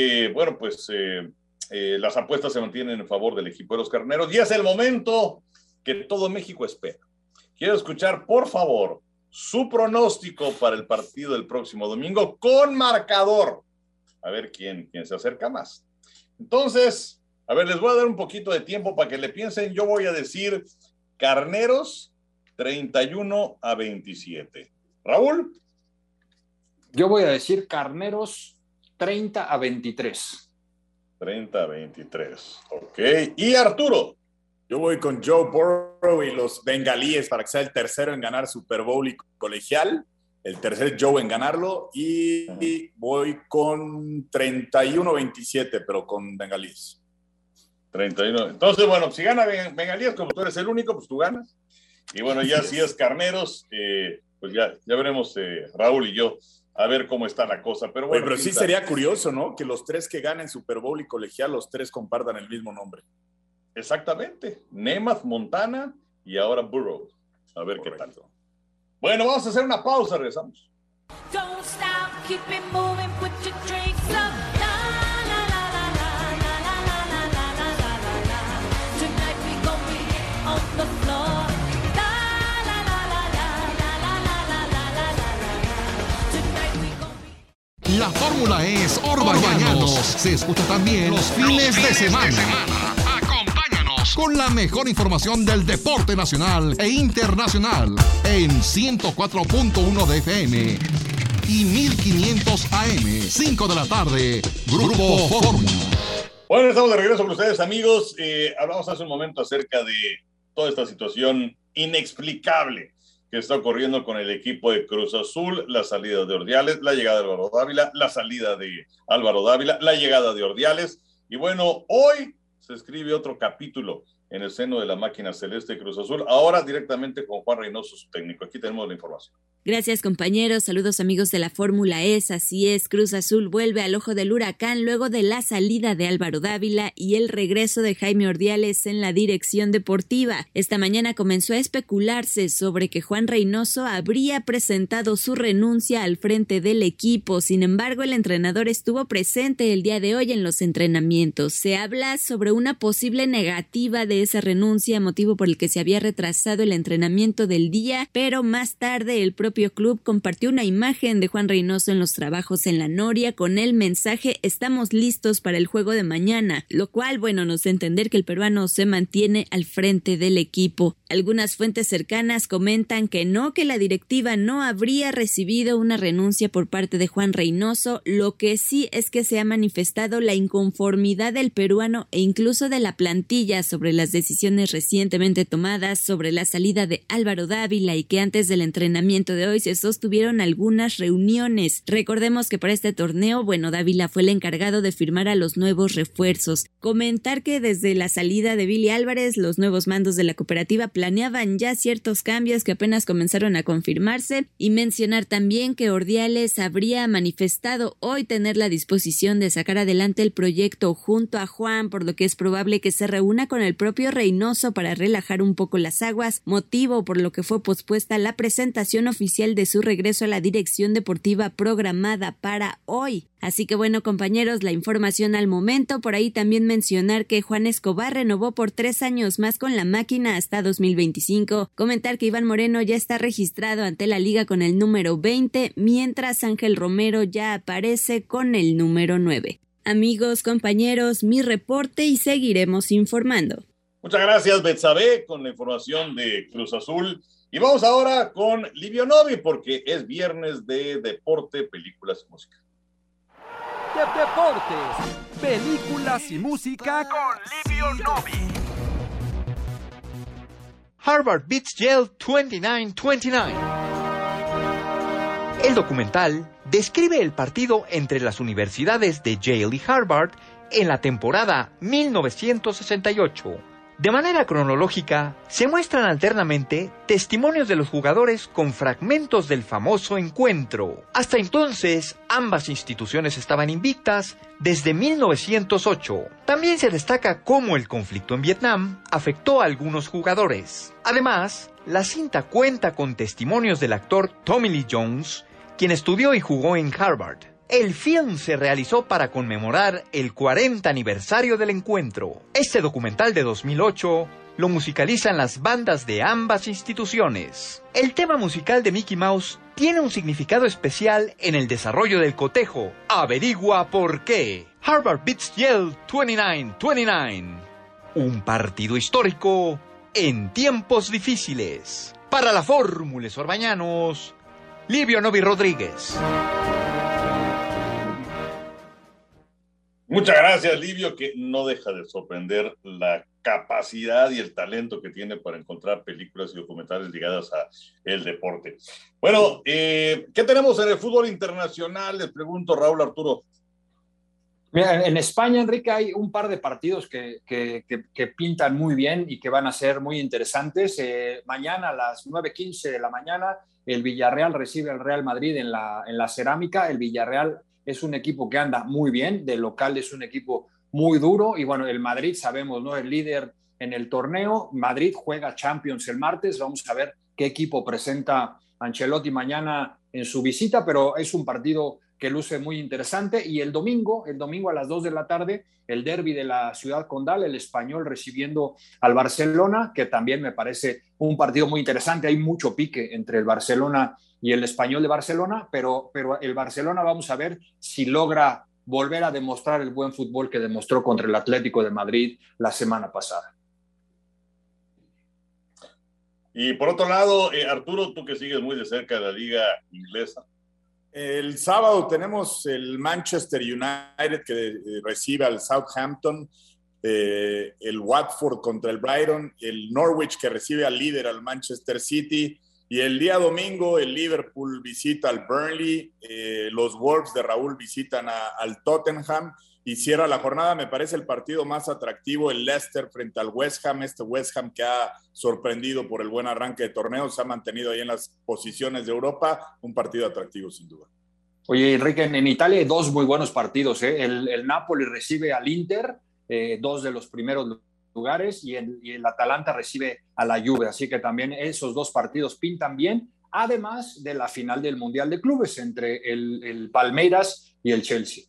F: las apuestas se mantienen en favor del equipo de los Carneros y es el momento que todo México espera. Quiero escuchar, por favor, su pronóstico para el partido del próximo domingo con marcador. A ver quién se acerca más. Entonces, a ver, les voy a dar un poquito de tiempo para que le piensen. Yo voy a decir Carneros 31-27. Raúl.
G: Yo voy a decir Carneros 30-23.
F: 30-23. Ok. ¿Y Arturo?
H: Yo voy con Joe Burrow y los bengalíes para que sea el tercero en ganar Super Bowl y colegial. El tercer Joe en ganarlo. Y voy con 31-27, pero con bengalíes.
F: 31. Entonces, bueno, si gana bengalíes, como tú eres el único, pues tú ganas. Y bueno, ya si es Carneros, pues ya veremos Raúl y yo a ver cómo está la cosa. Pero bueno,
H: pero sí sería curioso, ¿no? Que los tres que ganen Super Bowl y colegial, los tres compartan el mismo nombre.
F: Exactamente. Namath, Montana y ahora Burrow. A ver qué tal. Bueno, vamos a hacer una pausa, regresamos. Don't stop, keep it moving, put your drinks up. Tonight we gon' be on the floor.
C: La fórmula es Orbañanos. Se escucha también los fines de semana. Acompáñanos con la mejor información del deporte nacional e internacional en 104.1 de FM y 1500 AM, 5 de la tarde, Grupo Fórmula.
F: Bueno, estamos de regreso con ustedes, amigos. Hablamos hace un momento acerca de toda esta situación inexplicable que está ocurriendo con el equipo de Cruz Azul, la salida de Ordiales, la llegada de Álvaro Dávila, la salida de Álvaro Dávila, la llegada de Ordiales. Y bueno, hoy se escribe otro capítulo en el seno de la máquina celeste de Cruz Azul, ahora directamente con Juan Reynoso, su técnico. Aquí tenemos la información.
O: Gracias, compañeros. Saludos, amigos de la Fórmula E. Así es, Cruz Azul vuelve al ojo del huracán luego de la salida de Álvaro Dávila y el regreso de Jaime Ordiales en la dirección deportiva. Esta mañana comenzó a especularse sobre que Juan Reynoso habría presentado su renuncia al frente del equipo. Sin embargo, el entrenador estuvo presente el día de hoy en los entrenamientos. Se habla sobre una posible negativa de esa renuncia, motivo por el que se había retrasado el entrenamiento del día, pero más tarde el propio club compartió una imagen de Juan Reynoso en los trabajos en la Noria con el mensaje "estamos listos para el juego de mañana", lo cual, nos da a entender que el peruano se mantiene al frente del equipo. Algunas fuentes cercanas comentan que la directiva no habría recibido una renuncia por parte de Juan Reynoso. Lo que sí es que se ha manifestado la inconformidad del peruano e incluso de la plantilla sobre las decisiones recientemente tomadas sobre la salida de Álvaro Dávila y que antes del entrenamiento de hoy se sostuvieron algunas reuniones. Recordemos que para este torneo, Dávila fue el encargado de firmar a los nuevos refuerzos. Comentar que desde la salida de Billy Álvarez, los nuevos mandos de la cooperativa planeaban ya ciertos cambios que apenas comenzaron a confirmarse, y mencionar también que Ordiales habría manifestado hoy tener la disposición de sacar adelante el proyecto junto a Juan, por lo que es probable que se reúna con el propio Reynoso para relajar un poco las aguas, motivo por lo que fue pospuesta la presentación oficial de su regreso a la dirección deportiva programada para hoy. Así que compañeros, la información al momento. Por ahí también mencionar que Juan Escobar renovó por 3 años más con la máquina hasta 2025. Comentar que Iván Moreno ya está registrado ante la liga con el número 20, mientras Ángel Romero ya aparece con el número 9. Amigos, compañeros, mi reporte y seguiremos informando.
F: Muchas gracias, Betsabe, con la información de Cruz Azul. Y vamos ahora con Livio Novi, porque es viernes de deporte, películas y música.
Q: Deportes, películas y música con Livio Novi.
R: Harvard beats Yale 29-29. El documental describe el partido entre las universidades de Yale y Harvard en la temporada 1968. De manera cronológica, se muestran alternamente testimonios de los jugadores con fragmentos del famoso encuentro. Hasta entonces, ambas instituciones estaban invictas desde 1908. También se destaca cómo el conflicto en Vietnam afectó a algunos jugadores. Además, la cinta cuenta con testimonios del actor Tommy Lee Jones, quien estudió y jugó en Harvard. El film se realizó para conmemorar el 40 aniversario del encuentro. Este documental de 2008 lo musicalizan las bandas de ambas instituciones. El tema musical de Mickey Mouse tiene un significado especial en el desarrollo del cotejo. Averigua por qué. Harvard beats Yale 29-29. Un partido histórico en tiempos difíciles. Para la Fórmula Orbañanos, Livio Novi Rodríguez.
F: Muchas gracias, Livio, que no deja de sorprender la capacidad y el talento que tiene para encontrar películas y documentales ligadas a el deporte. Bueno, ¿qué tenemos en el fútbol internacional? Les pregunto, Raúl Arturo.
G: Mira, en España, Enrique, hay un par de partidos que pintan muy bien y que van a ser muy interesantes. Mañana a las 9:15 de la mañana, el Villarreal recibe al Real Madrid en la Cerámica. El Villarreal es un equipo que anda muy bien, de local es un equipo muy duro, y bueno, el Madrid sabemos, ¿no? El líder en el torneo. Madrid juega Champions el martes, vamos a ver qué equipo presenta Ancelotti mañana en su visita, pero es un partido que luce muy interesante. Y el domingo a las 2 de la tarde, el derbi de la Ciudad Condal, el Español recibiendo al Barcelona, que también me parece un partido muy interesante. Hay mucho pique entre el Barcelona y el Español de Barcelona, pero el Barcelona, vamos a ver si logra volver a demostrar el buen fútbol que demostró contra el Atlético de Madrid la semana pasada.
F: Y por otro lado, Arturo, tú que sigues muy de cerca la liga inglesa.
H: El sábado tenemos el Manchester United que recibe al Southampton, el Watford contra el Brighton, el Norwich que recibe al líder, al Manchester City, y el día domingo el Liverpool visita al Burnley, los Wolves de Raúl visitan al Tottenham, y cierra la jornada, me parece el partido más atractivo, el Leicester frente al West Ham, este West Ham que ha sorprendido por el buen arranque de torneo, se ha mantenido ahí en las posiciones de Europa, un partido atractivo sin duda.
G: Oye, Enrique, en Italia hay dos muy buenos partidos, ¿eh? El Napoli recibe al Inter, dos de los primeros lugares, y el Atalanta recibe a la Juve, así que también esos dos partidos pintan bien, además de la final del Mundial de Clubes entre el Palmeiras y el Chelsea.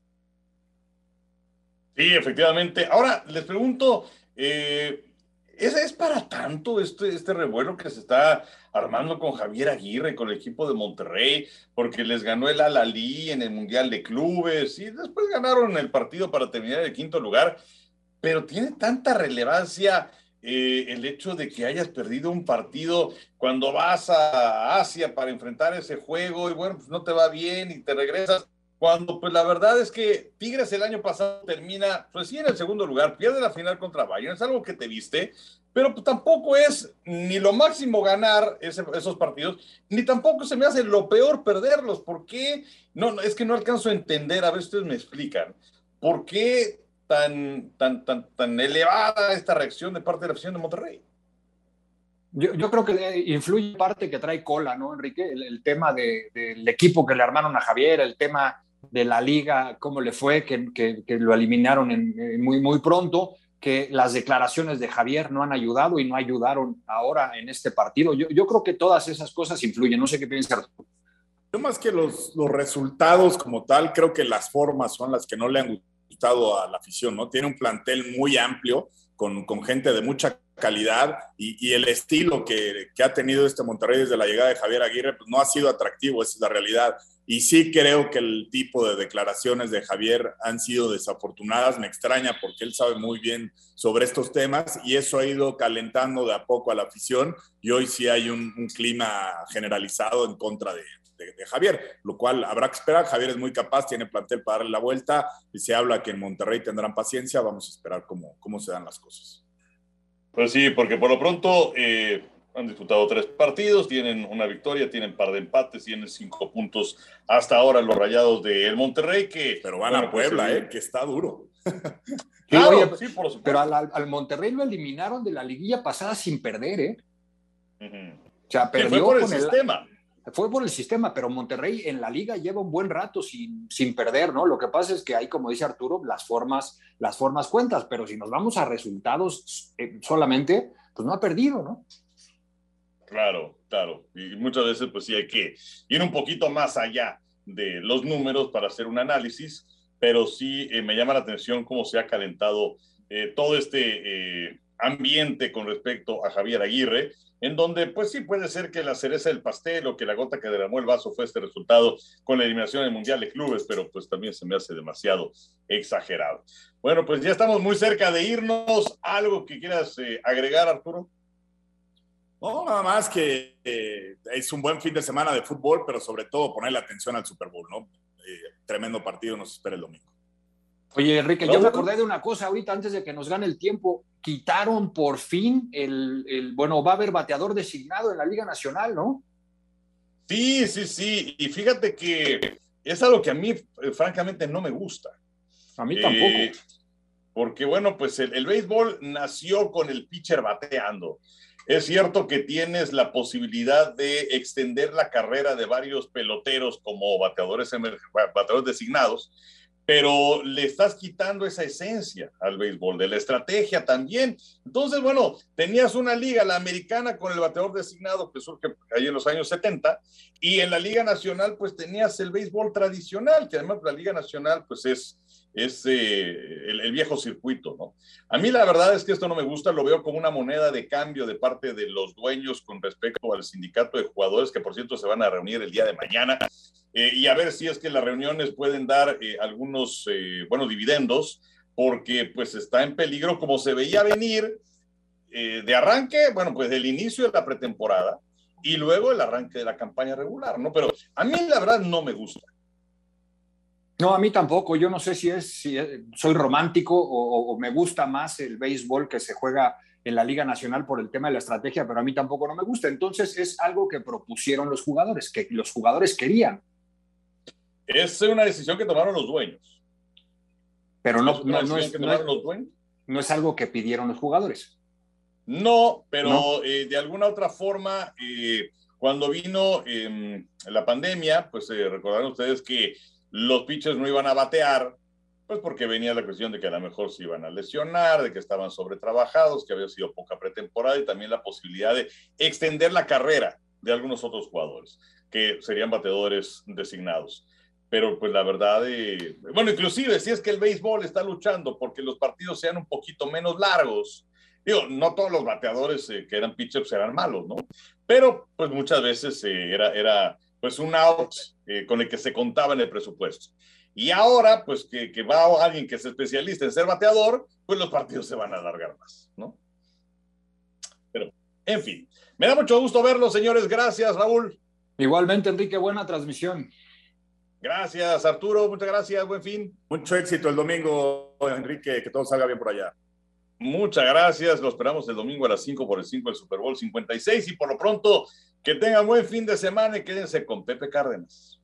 F: Sí, efectivamente. Ahora, les pregunto, ¿es para tanto este revuelo que se está armando con Javier Aguirre, con el equipo de Monterrey, porque les ganó el Al-Ahly en el Mundial de Clubes y después ganaron el partido para terminar el quinto lugar? Pero tiene tanta relevancia el hecho de que hayas perdido un partido cuando vas a Asia para enfrentar ese juego y bueno, pues no te va bien y te regresas. Cuando pues la verdad es que Tigres el año pasado termina, pues sí, en el segundo lugar, pierde la final contra Bayern, es algo que te viste, pero pues tampoco es ni lo máximo ganar esos partidos, ni tampoco se me hace lo peor perderlos. ¿Por qué? No, es que no alcanzo a entender, a ver si ustedes me explican, ¿por qué tan elevada esta reacción de parte de la afición de Monterrey?
G: Yo creo que influye parte que trae cola, ¿no, Enrique? El tema del equipo que le armaron a Javier, el tema de la liga, cómo le fue, que lo eliminaron muy pronto, que las declaraciones de Javier no han ayudado y no ayudaron ahora en este partido. Yo creo que todas esas cosas influyen. No sé qué piensas, Arturo.
H: Yo más que los resultados como tal, creo que las formas son las que no le han gustado a la afición, ¿no? Tiene un plantel muy amplio, con gente de mucha calidad, y el estilo que ha tenido este Monterrey desde la llegada de Javier Aguirre, pues no ha sido atractivo, esa es la realidad. Y sí creo que el tipo de declaraciones de Javier han sido desafortunadas, me extraña porque él sabe muy bien sobre estos temas y eso ha ido calentando de a poco a la afición, y hoy sí hay un clima generalizado en contra de Javier, lo cual habrá que esperar. Javier es muy capaz, tiene plantel para darle la vuelta, y se habla que en Monterrey tendrán paciencia. Vamos a esperar cómo se dan las cosas.
F: Pues sí, porque por lo pronto Han disputado 3 partidos, tienen una victoria, tienen par de empates, tienen 5 puntos hasta ahora los Rayados del Monterrey.
H: Pero van a Puebla, que está duro.
G: Claro, oye, sí, por supuesto. Pero al Monterrey lo eliminaron de la liguilla pasada sin perder, O sea, perdió
F: fue por el sistema.
G: Fue por el sistema, pero Monterrey en la liga lleva un buen rato sin perder, ¿no? Lo que pasa es que hay, como dice Arturo, las formas cuentas, pero si nos vamos a resultados solamente, pues no ha perdido, ¿no?
F: Claro. Y muchas veces pues sí hay que ir un poquito más allá de los números para hacer un análisis, pero sí me llama la atención cómo se ha calentado todo este ambiente con respecto a Javier Aguirre, en donde pues sí puede ser que la cereza del pastel o que la gota que derramó el vaso fue este resultado con la eliminación del Mundial de Clubes, pero pues también se me hace demasiado exagerado. Bueno, pues ya estamos muy cerca de irnos. ¿Algo que quieras agregar, Arturo?
H: No, nada más que es un buen fin de semana de fútbol, pero sobre todo ponerle atención al Super Bowl, ¿no? Tremendo partido nos espera el domingo.
G: Oye, Enrique, yo me acordé de una cosa ahorita antes de que nos gane el tiempo. Quitaron por fin va a haber bateador designado en la Liga Nacional, ¿no?
F: Sí. Y fíjate que es algo que a mí, francamente, no me gusta.
G: A mí tampoco.
F: Porque, bueno, pues el béisbol nació con el pitcher bateando. Es cierto que tienes la posibilidad de extender la carrera de varios peloteros como bateadores designados, pero le estás quitando esa esencia al béisbol, de la estrategia también. Entonces, bueno, tenías una liga, la americana, con el bateador designado, que surge ahí en los años 70, y en la Liga Nacional, pues tenías el béisbol tradicional, que además la Liga Nacional, pues es el viejo circuito, ¿no? A mí la verdad es que esto no me gusta, lo veo como una moneda de cambio de parte de los dueños con respecto al sindicato de jugadores, que por cierto se van a reunir el día de mañana, y a ver si es que las reuniones pueden dar algunos buenos dividendos, porque pues está en peligro, como se veía venir de arranque, bueno, pues del inicio de la pretemporada y luego el arranque de la campaña regular, ¿no? Pero a mí la verdad no me gusta.
G: No, a mí tampoco. Yo no sé si soy romántico o me gusta más el béisbol que se juega en la Liga Nacional por el tema de la estrategia, pero a mí tampoco no me gusta. Entonces es algo que propusieron los jugadores, que los jugadores querían.
F: Es una decisión que tomaron los dueños.
G: Pero no es algo que pidieron los jugadores.
F: No, pero de alguna otra forma, cuando vino la pandemia, pues recordarán ustedes que los pitchers no iban a batear, pues porque venía la cuestión de que a lo mejor se iban a lesionar, de que estaban sobretrabajados, que había sido poca pretemporada y también la posibilidad de extender la carrera de algunos otros jugadores, que serían bateadores designados. Pero pues la verdad, bueno, inclusive si es que el béisbol está luchando porque los partidos sean un poquito menos largos, digo, no todos los bateadores que eran pitchers eran malos, ¿no? Pero pues muchas veces era pues un out con el que se contaba en el presupuesto. Y ahora, pues que va alguien que se especializa en ser bateador, pues los partidos se van a alargar más, ¿no? Pero, en fin, me da mucho gusto verlos, señores. Gracias, Raúl.
G: Igualmente, Enrique, buena transmisión.
F: Gracias, Arturo. Muchas gracias. Buen fin.
H: Mucho éxito el domingo, Enrique. Que todo salga bien por allá.
F: Muchas gracias. Lo esperamos el domingo a las 5 por el 5 del Super Bowl 56. Y por lo pronto, que tengan buen fin de semana y quédense con Pepe Cárdenas.